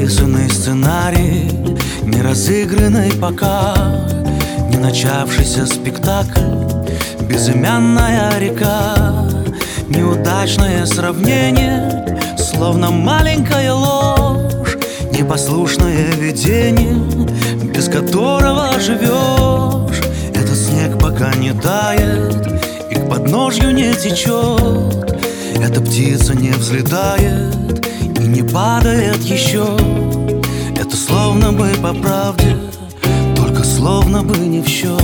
Непрописанный сценарий, не разыгранный пока, не начавшийся спектакль, безымянная река. Неудачное сравнение, словно маленькая ложь, непослушное видение, без которого живешь. Этот снег пока не тает и к подножью не течет. Эта птица не взлетает и не падает еще. Это словно бы по правде, только словно бы не в счет.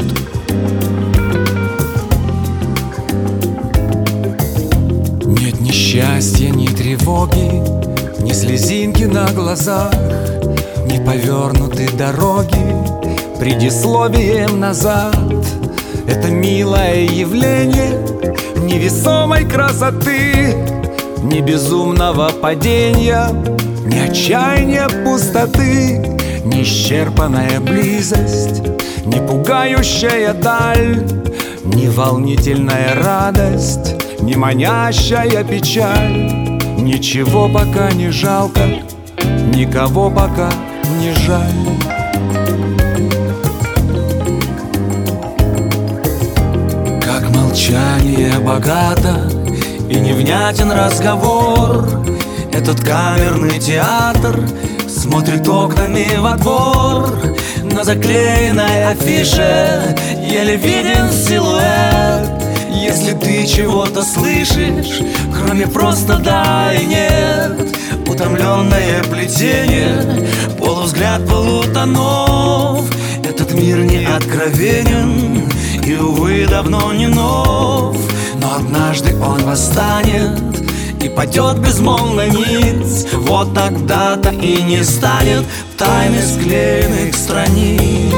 Нет ни счастья, ни тревоги, ни слезинки на глазах, ни повернутой дороги предисловием назад. Это милое явление невесомой красоты, ни безумного падения, ни отчаяния пустоты, ни исчерпанная близость, ни пугающая даль, ни волнительная радость, ни манящая печаль. Ничего пока не жалко, никого пока не жаль. Как молчание богато и невнятен разговор, этот камерный театр смотрит окнами во двор. На заклеенной афише еле виден силуэт. Если ты чего-то слышишь, кроме просто да и нет, утомленное плетение, полувзгляд, полутонов. Этот мир не откровенен и, увы, давно не нов. Но однажды он восстанет и падет безмолвно ниц. Вот тогда-то и не станет тайны склеенных страниц.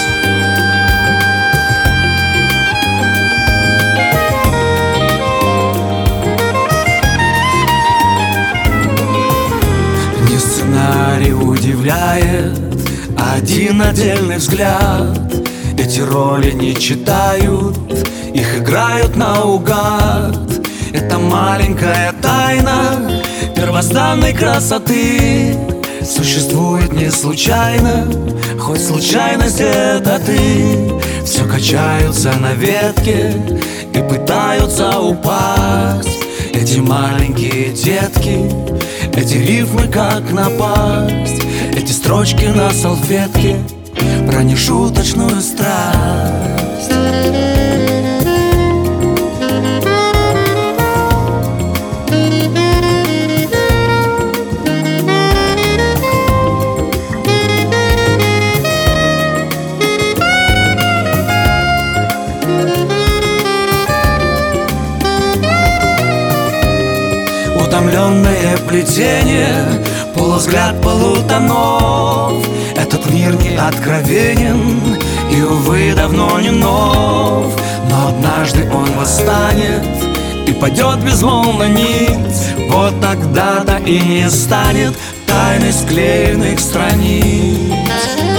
Не сценарий удивляет, а один отдельный взгляд. Эти роли не читают, их играют наугад. Это маленькая тайна первозданной красоты существует не случайно, хоть случайность это ты. Все качаются на ветке и пытаются упасть. Эти маленькие детки, эти рифмы как напасть, эти строчки на салфетке про нешуточную страсть. Утомленное плетение, полувзгляд, полутонов. Этот мир не откровенен и, увы, давно не нов. Но однажды он восстанет и падет безмолвно ниц. Вот тогда-то и не станет тайны склеенных страниц.